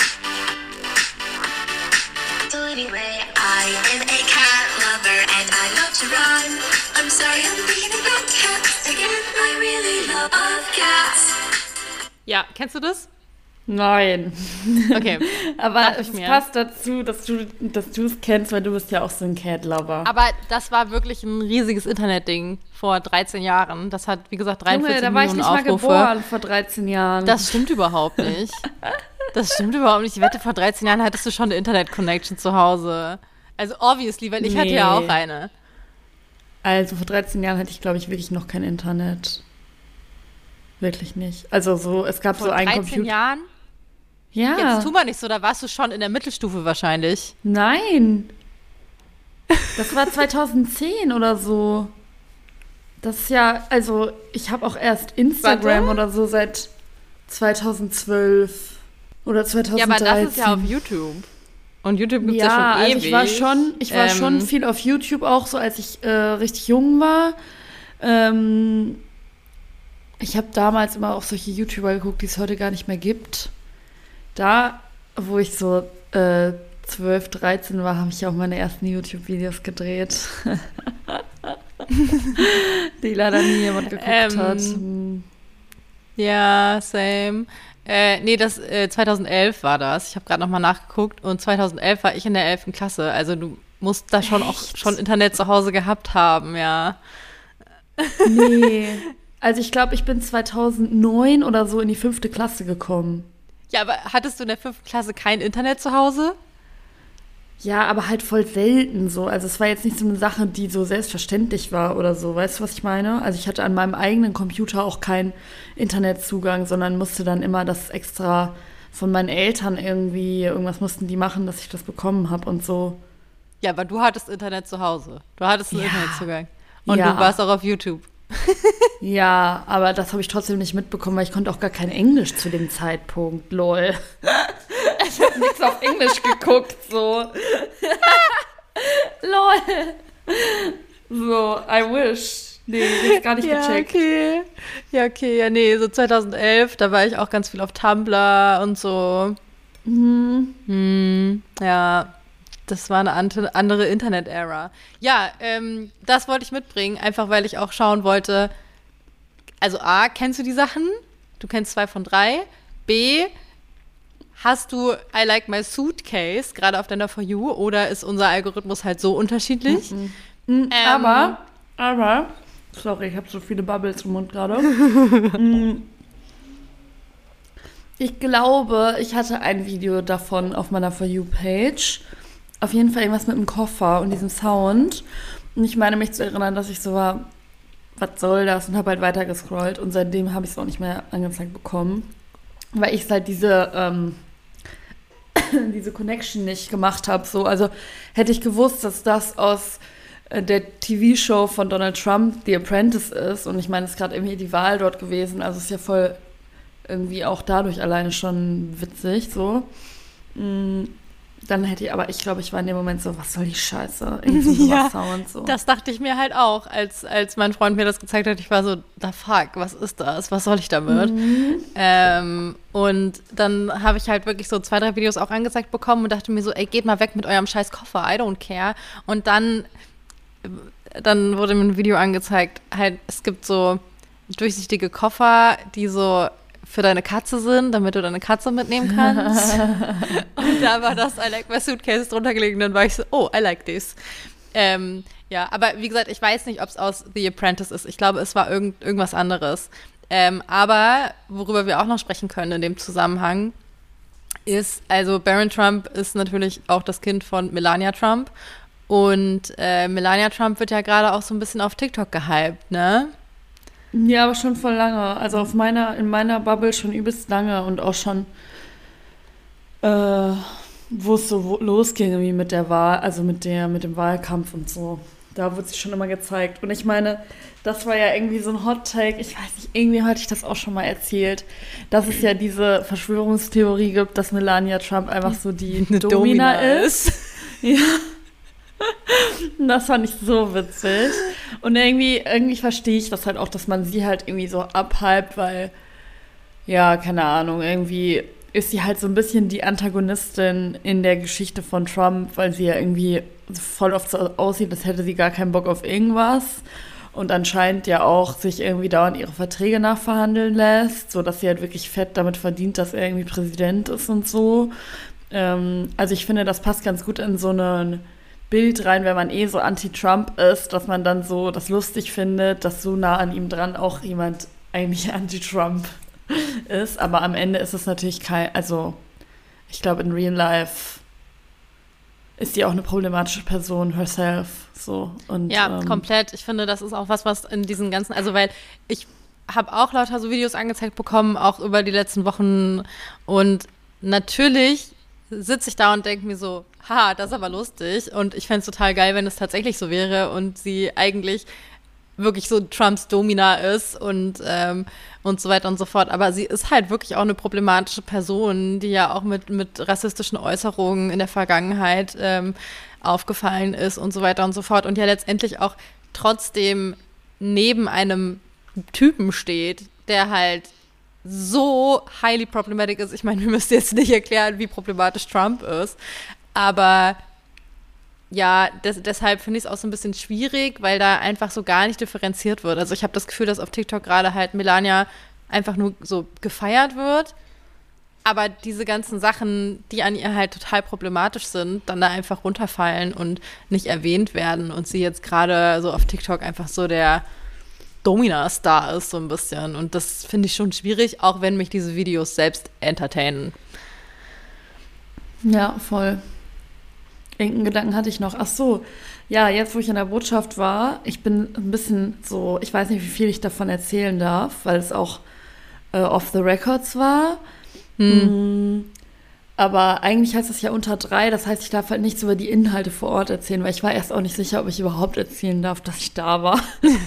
So anyway, I am a cat lover and I love to run. I'm sorry, I'm thinking about cats again. I really love cats. Ja, kennst du das? Nein. Okay. Aber dachte es ich mir. passt dazu, dass du dass du es kennst, weil du bist ja auch so ein Cat-Lover. Aber das war wirklich ein riesiges Internetding vor dreizehn Jahren. Das hat, wie gesagt, dreiundvierzig Junge, da war ich Millionen nicht mal Aufrufe. geboren vor dreizehn Jahren. Das stimmt überhaupt nicht. Das stimmt überhaupt nicht. Ich wette, vor dreizehn Jahren hattest du schon eine Internet-Connection zu Hause. Also obviously, weil ich hatte ja Nee. auch eine. Also vor dreizehn Jahren hatte ich, glaube ich, wirklich noch kein Internet. Wirklich nicht. Also so, es gab Vor so einen dreizehn Computer. Jahren? Ja. Jetzt tu mal nicht so, da warst du schon in der Mittelstufe wahrscheinlich. Nein. Das war zweitausendzehn oder so. Das ist ja, also ich habe auch erst Instagram Warte. oder so seit zweitausendzwölf oder zweitausenddreizehn. Ja, aber das ist ja auf YouTube. Und YouTube gibt's ja, Ja, schon also ewig. ich war schon, ich war Ähm, schon viel auf YouTube auch, so als ich äh, richtig jung war. Ähm, ich habe damals immer auch solche YouTuber geguckt, die es heute gar nicht mehr gibt. Da, wo ich so äh, zwölf, dreizehn war, habe ich auch meine ersten YouTube-Videos gedreht. Die leider nie jemand geguckt Ähm, hat. Hm. Ja, same. Äh, nee, das äh, zweitausendelf war das. Ich habe gerade nochmal nachgeguckt und zweitausendelf war ich in der elften Klasse. Also du musst da schon auch schon Internet zu Hause gehabt haben, ja. Nee. Also ich glaube, ich bin zweitausendneun oder so in die fünfte Klasse gekommen. Ja, aber hattest du in der fünften Klasse kein Internet zu Hause? Ja, aber halt voll selten so. Also es war jetzt nicht so eine Sache, die so selbstverständlich war oder so. Weißt du, was ich meine? Also ich hatte an meinem eigenen Computer auch keinen Internetzugang, sondern musste dann immer das extra von meinen Eltern irgendwie, irgendwas mussten die machen, dass ich das bekommen habe und so. Ja, aber du hattest Internet zu Hause. Du hattest einen Ja. Internetzugang. Und Ja. du warst auch auf YouTube. Ja, aber das habe ich trotzdem nicht mitbekommen, weil ich konnte auch gar kein Englisch zu dem Zeitpunkt. Lol. Ich habe nichts auf Englisch geguckt, so. Lol. So, I wish. Nee, ich gar nicht Ja, gecheckt. okay. Ja, okay. Ja, nee, so zweitausendelf, da war ich auch ganz viel auf Tumblr und so. Mhm. Hm, ja, das war eine ante- andere Internet-Ära. Ja, ähm, das wollte ich mitbringen, einfach weil ich auch schauen wollte, also A, kennst du die Sachen? Du kennst zwei von drei. B, hast du I Like My Suitcase gerade auf deiner For You oder ist unser Algorithmus halt so unterschiedlich? Mhm. Ähm, Aber, aber, sorry, ich habe so viele Bubbles im Mund gerade. Mm. Ich glaube, ich hatte ein Video davon auf meiner For You-Page. Auf jeden Fall irgendwas mit dem Koffer und diesem Sound. Und ich meine mich zu erinnern, dass ich so war, was soll das? Und habe halt weiter gescrollt. Und seitdem habe ich es auch nicht mehr angezeigt bekommen. Weil ich halt diese, ähm, diese Connection nicht gemacht habe. So. Also hätte ich gewusst, dass das aus äh, der T V-Show von Donald Trump, The Apprentice, ist. Und ich meine, es ist gerade irgendwie die Wahl dort gewesen. Also es ist ja voll irgendwie auch dadurch alleine schon witzig. So. Mm. Dann hätte ich, aber ich glaube, ich war in dem Moment so, was soll die Scheiße? Irgendwie so Ja, was Sound, so. das dachte ich mir halt auch, als, als mein Freund mir das gezeigt hat. Ich war so, da fuck, was ist das? Was soll ich damit? Mhm. Ähm, und dann habe ich halt wirklich so zwei, drei Videos auch angezeigt bekommen und dachte mir so, ey, geht mal weg mit eurem scheiß Koffer, I don't care. Und dann, dann wurde mir ein Video angezeigt, halt, es gibt so durchsichtige Koffer, die so für deine Katze sind, damit du deine Katze mitnehmen kannst. Und da war das I Like My Suitcase drunter gelegen. Dann war ich so, oh, I like this. Ähm, ja, aber wie gesagt, ich weiß nicht, ob es aus The Apprentice ist. Ich glaube, es war irgend, irgendwas anderes. Ähm, aber worüber wir auch noch sprechen können in dem Zusammenhang ist, also Barron Trump ist natürlich auch das Kind von Melania Trump. Und äh, Melania Trump wird ja gerade auch so ein bisschen auf TikTok gehypt, ne? Ja, aber schon voll lange. Also auf meiner, in meiner Bubble schon übelst lange und auch schon, äh, wo es so losging irgendwie mit der Wahl, also mit der, mit dem Wahlkampf und so. Da wird sie schon immer gezeigt. Und ich meine, das war ja irgendwie so ein Hot-Take. Ich weiß nicht, irgendwie hatte ich das auch schon mal erzählt, dass es ja diese Verschwörungstheorie gibt, dass Melania Trump einfach so die Eine Domina, Domina ist. Ja. Das fand ich so witzig. Und irgendwie, irgendwie verstehe ich das halt auch, dass man sie halt irgendwie so abhypt, weil, ja, keine Ahnung, irgendwie ist sie halt so ein bisschen die Antagonistin in der Geschichte von Trump, weil sie ja irgendwie voll oft so aussieht, als hätte sie gar keinen Bock auf irgendwas. Und anscheinend ja auch sich irgendwie dauernd ihre Verträge nachverhandeln lässt, sodass sie halt wirklich fett damit verdient, dass er irgendwie Präsident ist und so. Ähm, also ich finde, das passt ganz gut in so einen Bild rein, wenn man eh so anti-Trump ist, dass man dann so das lustig findet, dass so nah an ihm dran auch jemand eigentlich anti-Trump ist. Aber am Ende ist es natürlich kein, also ich glaube in Real Life ist sie auch eine problematische Person herself. So. Und, Ja, ähm, komplett. Ich finde, das ist auch was, was in diesen ganzen, also weil ich habe auch lauter so Videos angezeigt bekommen, auch über die letzten Wochen und natürlich sitze ich da und denke mir so, ha, das ist aber lustig und ich fände es total geil, wenn es tatsächlich so wäre und sie eigentlich wirklich so Trumps Domina ist und, ähm, und so weiter und so fort. Aber sie ist halt wirklich auch eine problematische Person, die ja auch mit, mit rassistischen Äußerungen in der Vergangenheit ähm, aufgefallen ist und so weiter und so fort und ja letztendlich auch trotzdem neben einem Typen steht, der halt so highly problematic ist. Ich meine, wir müssen jetzt nicht erklären, wie problematisch Trump ist, aber ja, des, deshalb finde ich es auch so ein bisschen schwierig, weil da einfach so gar nicht differenziert wird. Also ich habe das Gefühl, dass auf TikTok gerade halt Melania einfach nur so gefeiert wird aber diese ganzen Sachen, die an ihr halt total problematisch sind, dann da einfach runterfallen und nicht erwähnt werden und sie jetzt gerade so auf TikTok einfach so der Domina-Star ist so ein bisschen. Und das finde ich schon schwierig, auch wenn mich diese Videos selbst entertainen. Ja, voll. Irgendeinen Gedanken hatte ich noch. Ach so, ja, jetzt, wo ich in der Botschaft war, ich bin ein bisschen so, ich weiß nicht, wie viel ich davon erzählen darf, weil es auch äh, off the records war. Hm. Aber eigentlich heißt es ja unter drei, das heißt, ich darf halt nichts über die Inhalte vor Ort erzählen, weil ich war erst auch nicht sicher, ob ich überhaupt erzählen darf, dass ich da war.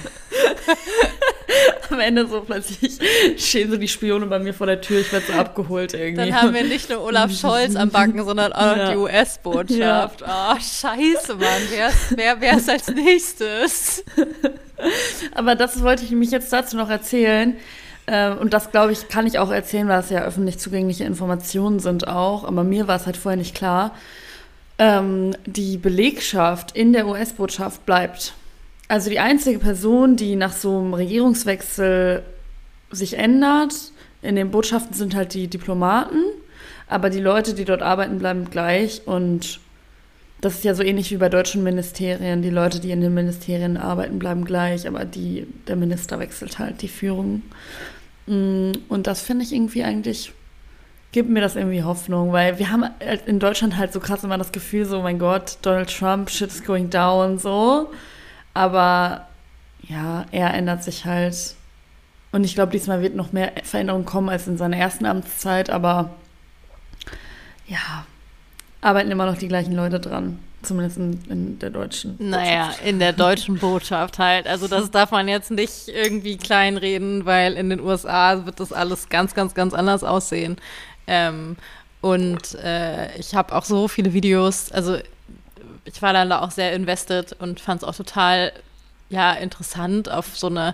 Am Ende so plötzlich stehen so die Spione bei mir vor der Tür, ich werde so abgeholt irgendwie. Dann haben wir nicht nur Olaf Scholz am Backen, sondern auch noch Ja. die U S-Botschaft. Oh, scheiße, Mann. Wer ist, wer, wer ist als nächstes? Aber das wollte ich nämlich jetzt dazu noch erzählen. Äh, Und das, glaube ich, kann ich auch erzählen, weil es ja öffentlich zugängliche Informationen sind auch. Aber mir war es halt vorher nicht klar. Ähm, die Belegschaft in der U S-Botschaft bleibt. Also die einzige Person, die nach so einem Regierungswechsel sich ändert in den Botschaften, sind halt die Diplomaten. Aber die Leute, die dort arbeiten, bleiben gleich. Und das ist ja so ähnlich wie bei deutschen Ministerien. Die Leute, die in den Ministerien arbeiten, bleiben gleich. Aber die, der Minister wechselt halt die Führung. Und das finde ich irgendwie eigentlich, gibt mir das irgendwie Hoffnung. Weil wir haben halt in Deutschland halt so krass immer das Gefühl, so, mein Gott, Donald Trump, shit is going down, so. Aber ja, er ändert sich halt. Und ich glaube, diesmal wird noch mehr Veränderung kommen als in seiner ersten Amtszeit. Aber ja, arbeiten immer noch die gleichen Leute dran. Zumindest in, in der deutschen Naja, Botschaft. in der deutschen Botschaft halt. Also das darf man jetzt nicht irgendwie kleinreden, weil in den U S A wird das alles ganz, ganz, ganz anders aussehen. Ähm, und äh, ich habe auch so viele Videos, also ich war dann da auch sehr invested und fand es auch total, ja, interessant auf so eine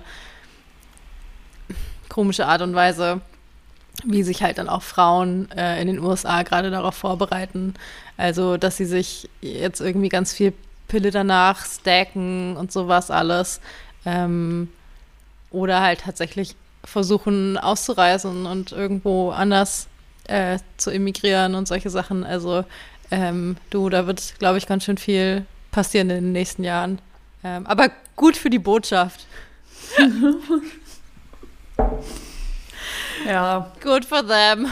komische Art und Weise, wie sich halt dann auch Frauen äh, in den U S A gerade darauf vorbereiten. Also, dass sie sich jetzt irgendwie ganz viel Pille danach stacken und sowas alles. Ähm, oder halt tatsächlich versuchen auszureisen und irgendwo anders äh, zu emigrieren und solche Sachen. Also, ähm, du, da wird, glaube ich, ganz schön viel passieren in den nächsten Jahren. Ähm, aber gut für die Botschaft. Ja. Good for them.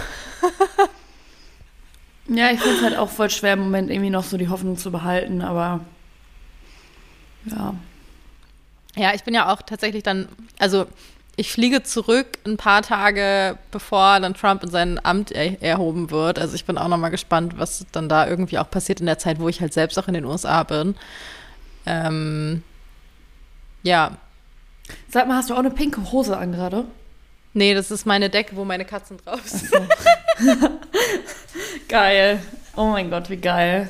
Ja, ich finde es halt auch voll schwer im Moment irgendwie noch so die Hoffnung zu behalten, aber ja. Ja, ich bin ja auch tatsächlich dann, also ich fliege zurück ein paar Tage, bevor dann Trump in sein Amt er erhoben wird. Also ich bin auch nochmal gespannt, was dann da irgendwie auch passiert in der Zeit, wo ich halt selbst auch in den U S A bin. Ähm, ja. Sag mal, hast du auch eine pinke Hose an gerade? Nee, das ist meine Decke, wo meine Katzen drauf sind. So. Geil. Oh mein Gott, wie geil.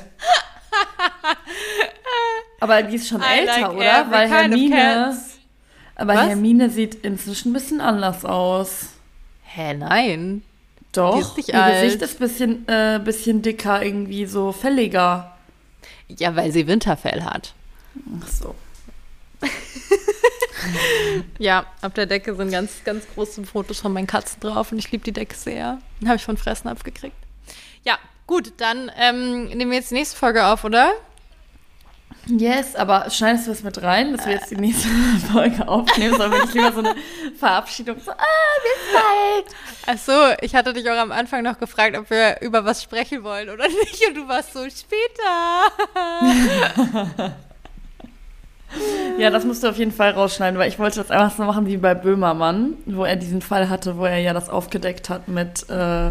Aber die ist schon I älter, like oder? every Weil kind of Hermine. cats. Aber Was? Hermine sieht inzwischen ein bisschen anders aus. Hä, nein. Doch. Die ist nicht Ihr alt. Gesicht ist ein bisschen, äh, bisschen dicker, irgendwie so fälliger. Ja, weil sie Winterfell hat. Ach so. Ja, auf der Decke sind ganz, ganz große Fotos von meinen Katzen drauf und ich liebe die Decke sehr. Den habe ich von Fressnapf gekriegt. Ja, gut, dann ähm, nehmen wir jetzt die nächste Folge auf, oder? Yes, aber schneidest du das mit rein, dass wir jetzt die nächste Folge aufnehmen, sondern wenn ich lieber so eine Verabschiedung so, ah, bis bald. Ach so, ich hatte dich auch am Anfang noch gefragt, ob wir über was sprechen wollen oder nicht und du warst so, später. Ja, das musst du auf jeden Fall rausschneiden, weil ich wollte das einfach so machen wie bei Böhmermann, wo er diesen Fall hatte, wo er ja das aufgedeckt hat mit, äh,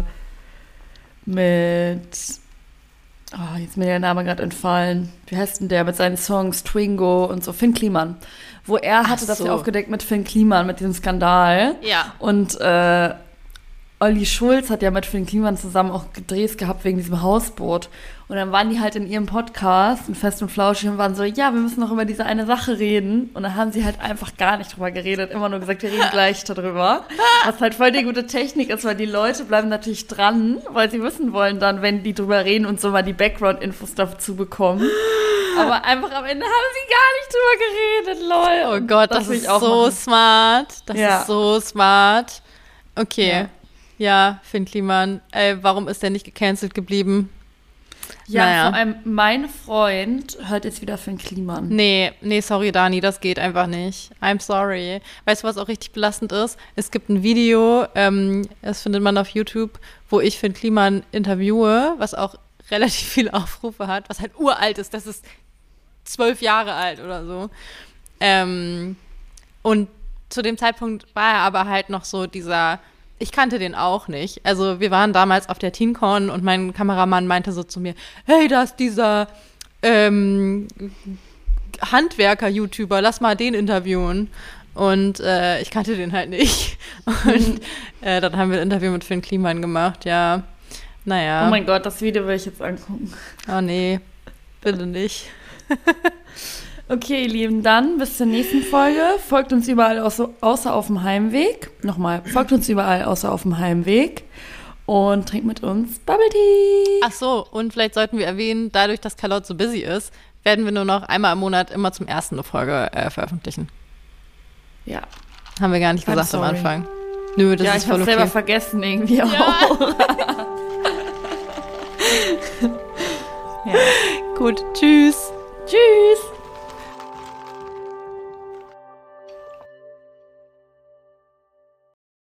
mit, oh, jetzt ist mir der Name gerade entfallen. Wie heißt denn der mit seinen Songs Twingo und so? Finn Kliman. Wo er hatte Ach das so. ja aufgedeckt mit Finn Kliman, mit diesem Skandal. Ja. Und äh, Olli Schulz hat ja mit Finn Kliman zusammen auch Drehs gehabt wegen diesem Hausboot. Und dann waren die halt in ihrem Podcast, in Fest und Flauschig, und waren so, ja, wir müssen noch über diese eine Sache reden. Und dann haben sie halt einfach gar nicht drüber geredet, immer nur gesagt, wir reden gleich darüber. Was halt voll die gute Technik ist, weil die Leute bleiben natürlich dran, weil sie wissen wollen dann, wenn die drüber reden und so mal die Background-Infos dazu bekommen. Aber einfach am Ende haben sie gar nicht drüber geredet, lol. Oh Gott, das, will ist ich auch so machen. smart. Das Ja. ist so smart. Okay. Ja. Ja, Finn Kliman. Ey, warum ist der nicht gecancelt geblieben? Ja, Naja. vor allem mein Freund hört jetzt wieder Finn Kliman. Nee, nee, sorry, Dani, das geht einfach nicht. I'm sorry. Weißt du, was auch richtig belastend ist? Es gibt ein Video, ähm, das findet man auf YouTube, wo ich Finn Kliman interviewe, was auch relativ viele Aufrufe hat, was halt uralt ist. Das ist zwölf Jahre alt oder so. Ähm, und zu dem Zeitpunkt war er aber halt noch so dieser, ich kannte den auch nicht. Also wir waren damals auf der TeenCon und mein Kameramann meinte so zu mir, hey, da ist dieser ähm, Handwerker-YouTuber, lass mal den interviewen. Und äh, ich kannte den halt nicht. Und äh, dann haben wir ein Interview mit Finn Kliman gemacht, ja. Naja. Oh mein Gott, das Video will ich jetzt angucken. Oh nee, bitte nicht. Okay, ihr Lieben, dann bis zur nächsten Folge. Folgt uns überall außer, außer auf dem Heimweg. Nochmal, folgt uns überall außer auf dem Heimweg. Und trinkt mit uns Bubble Tea. Ach so, und vielleicht sollten wir erwähnen, dadurch, dass Carlotte so busy ist, werden wir nur noch einmal im Monat immer zum ersten eine Folge äh, veröffentlichen. Ja. Haben wir gar nicht I'm gesagt am sorry. Anfang. Nö, das ja, ist ich voll hab's okay. selber vergessen irgendwie auch. Ja. Gut, tschüss. Tschüss.